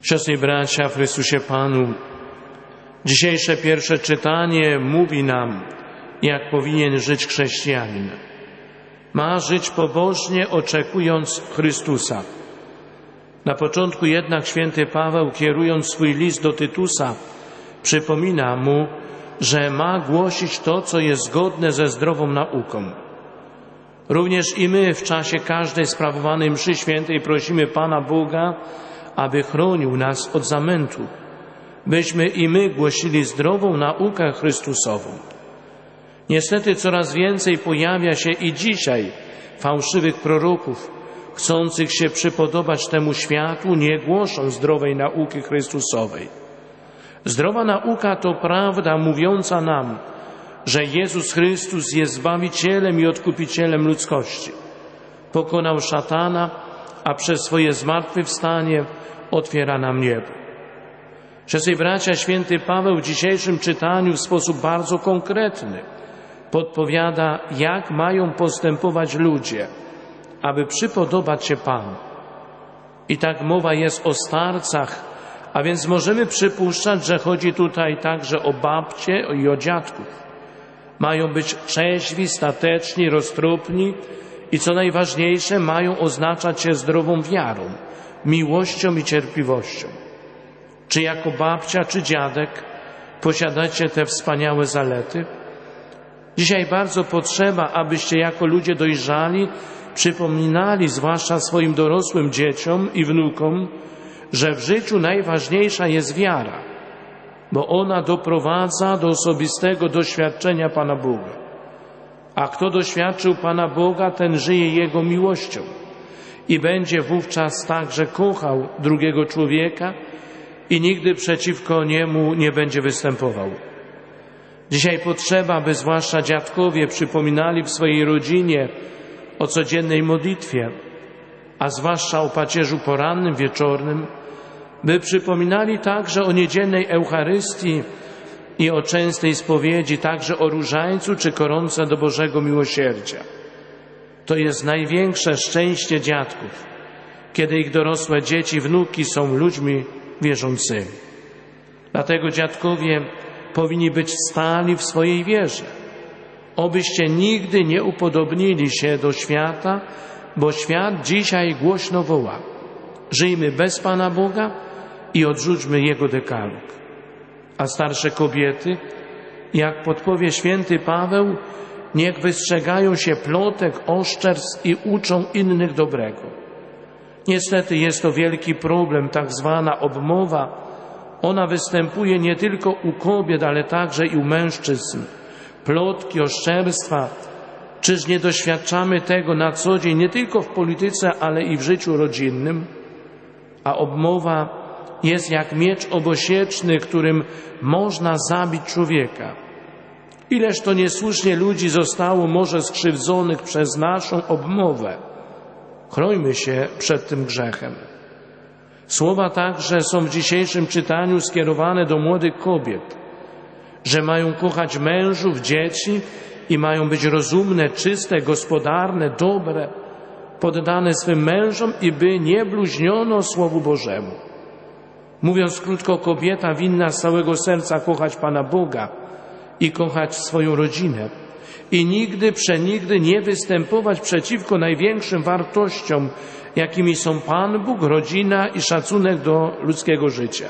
Siostry i bracia w Chrystusie Panu, dzisiejsze pierwsze czytanie mówi nam, jak powinien żyć chrześcijanin. Ma żyć pobożnie, oczekując Chrystusa. Na początku jednak święty Paweł, kierując swój list do Tytusa, przypomina mu, że ma głosić to, co jest zgodne ze zdrową nauką. Również i my w czasie każdej sprawowanej mszy świętej prosimy Pana Boga, aby chronił nas od zamętu, byśmy i my głosili zdrową naukę Chrystusową. Niestety coraz więcej pojawia się i dzisiaj fałszywych proroków, chcących się przypodobać temu światu, nie głoszą zdrowej nauki Chrystusowej. Zdrowa nauka to prawda mówiąca nam, że Jezus Chrystus jest Zbawicielem i Odkupicielem ludzkości. Pokonał szatana, a przez swoje zmartwychwstanie otwiera nam niebo. Siostry i bracia, święty Paweł w dzisiejszym czytaniu w sposób bardzo konkretny podpowiada, jak mają postępować ludzie, aby przypodobać się Panu. I tak mowa jest o starcach, a więc możemy przypuszczać, że chodzi tutaj także o babcie i o dziadków. Mają być trzeźwi, stateczni, roztropni i co najważniejsze, mają oznaczać się zdrową wiarą, miłością i cierpliwością. Czy jako babcia, czy dziadek posiadacie te wspaniałe zalety? Dzisiaj bardzo potrzeba, abyście jako ludzie dojrzali przypominali, zwłaszcza swoim dorosłym dzieciom i wnukom, że w życiu najważniejsza jest wiara, bo ona doprowadza do osobistego doświadczenia Pana Boga. A kto doświadczył Pana Boga, ten żyje Jego miłością i będzie wówczas także kochał drugiego człowieka i nigdy przeciwko niemu nie będzie występował. Dzisiaj potrzeba, by zwłaszcza dziadkowie przypominali w swojej rodzinie o codziennej modlitwie, a zwłaszcza o pacierzu porannym, wieczornym, by przypominali także o niedzielnej Eucharystii i o częstej spowiedzi, także o różańcu czy koronce do Bożego Miłosierdzia. To jest największe szczęście dziadków, kiedy ich dorosłe dzieci, wnuki są ludźmi wierzącymi. Dlatego dziadkowie powinni być stali w swojej wierze. Obyście nigdy nie upodobnili się do świata, bo świat dzisiaj głośno woła: żyjmy bez Pana Boga i odrzućmy Jego dekalog. A starsze kobiety, jak podpowie święty Paweł, niech wystrzegają się plotek, oszczerstw i uczą innych dobrego. Niestety jest to wielki problem, tak zwana obmowa. Ona występuje nie tylko u kobiet, ale także i u mężczyzn. Plotki, oszczerstwa. Czyż nie doświadczamy tego na co dzień, nie tylko w polityce, ale i w życiu rodzinnym? A obmowa jest jak miecz obosieczny, którym można zabić człowieka. Ileż to niesłusznie ludzi zostało może skrzywdzonych przez naszą obmowę. Chrońmy się przed tym grzechem. Słowa także są w dzisiejszym czytaniu skierowane do młodych kobiet, że mają kochać mężów, dzieci i mają być rozumne, czyste, gospodarne, dobre, poddane swym mężom i by nie bluźniono Słowu Bożemu. Mówiąc krótko, kobieta winna z całego serca kochać Pana Boga i kochać swoją rodzinę i nigdy, przenigdy nie występować przeciwko największym wartościom, jakimi są Pan Bóg, rodzina i szacunek do ludzkiego życia.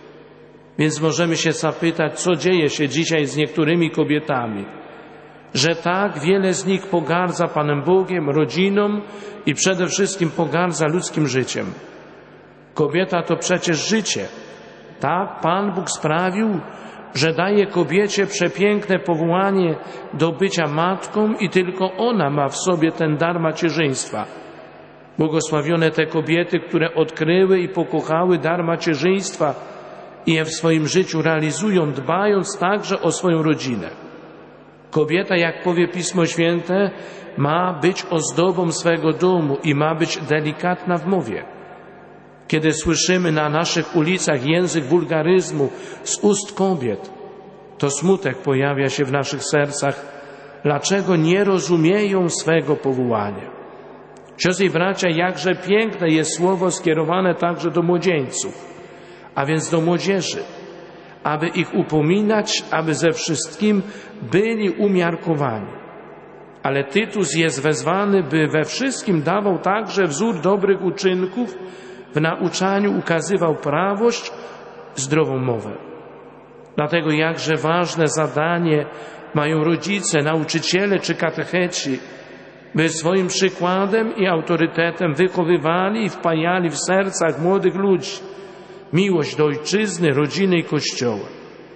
Więc możemy się zapytać, co dzieje się dzisiaj z niektórymi kobietami, że tak wiele z nich pogardza Panem Bogiem, rodziną i przede wszystkim pogardza ludzkim życiem. Kobieta to przecież życie. Tak Pan Bóg sprawił, że daje kobiecie przepiękne powołanie do bycia matką i tylko ona ma w sobie ten dar macierzyństwa. Błogosławione te kobiety, które odkryły i pokochały dar macierzyństwa i je w swoim życiu realizują, dbając także o swoją rodzinę. Kobieta, jak powie Pismo Święte, ma być ozdobą swego domu i ma być delikatna w mowie. Kiedy słyszymy na naszych ulicach język wulgaryzmu z ust kobiet, to smutek pojawia się w naszych sercach. Dlaczego nie rozumieją swego powołania? Siostry i bracia, jakże piękne jest słowo skierowane także do młodzieńców. a więc do młodzieży, aby ich upominać, aby ze wszystkim byli umiarkowani. Ale Tytus jest wezwany, by we wszystkim dawał także wzór dobrych uczynków, w nauczaniu ukazywał prawość, zdrową mowę. Dlatego jakże ważne zadanie mają rodzice, nauczyciele czy katecheci, by swoim przykładem i autorytetem wychowywali i wpajali w sercach młodych ludzi miłość do ojczyzny, rodziny i Kościoła.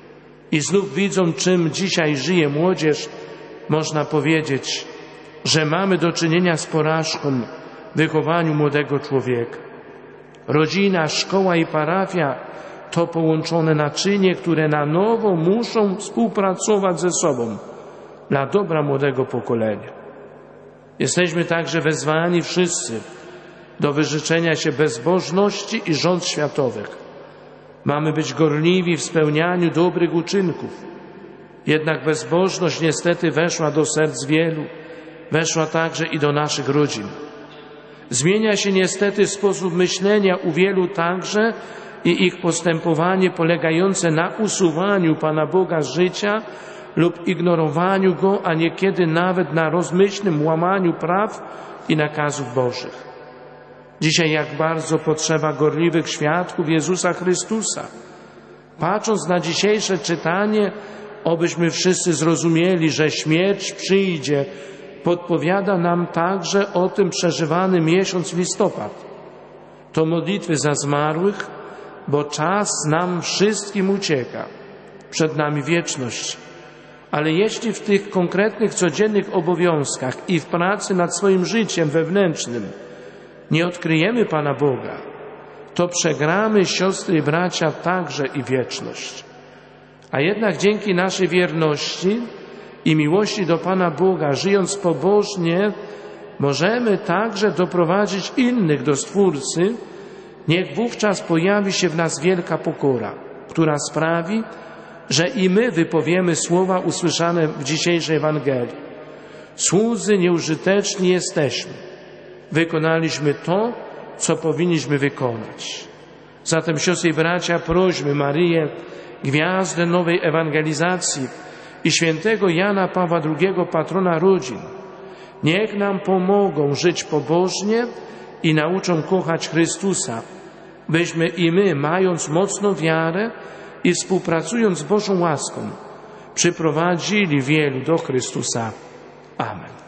I znów widzą, czym dzisiaj żyje młodzież, można powiedzieć, że mamy do czynienia z porażką w wychowaniu młodego człowieka. Rodzina, szkoła i parafia to połączone naczynie, które na nowo muszą współpracować ze sobą dla dobra młodego pokolenia. Jesteśmy także wezwani wszyscy do wyrzeczenia się bezbożności i rząd światowych. Mamy być gorliwi w spełnianiu dobrych uczynków. Jednak bezbożność niestety weszła do serc wielu, weszła także i do naszych rodzin. Zmienia się niestety sposób myślenia u wielu także i ich postępowanie polegające na usuwaniu Pana Boga z życia lub ignorowaniu Go, a niekiedy nawet na rozmyślnym łamaniu praw i nakazów Bożych. Dzisiaj jak bardzo potrzeba gorliwych świadków Jezusa Chrystusa. Patrząc na dzisiejsze czytanie, obyśmy wszyscy zrozumieli, że śmierć przyjdzie, podpowiada nam także o tym przeżywany miesiąc listopad. To modlitwy za zmarłych, bo czas nam wszystkim ucieka. Przed nami wieczność. Ale jeśli w tych konkretnych, codziennych obowiązkach i w pracy nad swoim życiem wewnętrznym nie odkryjemy Pana Boga, to przegramy, siostry i bracia, także i wieczność. A jednak dzięki naszej wierności i miłości do Pana Boga, żyjąc pobożnie, możemy także doprowadzić innych do Stwórcy. Niech wówczas pojawi się w nas wielka pokora, która sprawi, że i my wypowiemy słowa usłyszane w dzisiejszej Ewangelii. Słudzy nieużyteczni jesteśmy. Wykonaliśmy to, co powinniśmy wykonać. Zatem, siostry i bracia, prośmy Maryję, gwiazdę nowej ewangelizacji i świętego Jana Pawła II, patrona rodzin. Niech nam pomogą żyć pobożnie i nauczą kochać Chrystusa, byśmy i my, mając mocną wiarę i współpracując z Bożą łaską, przyprowadzili wielu do Chrystusa. Amen.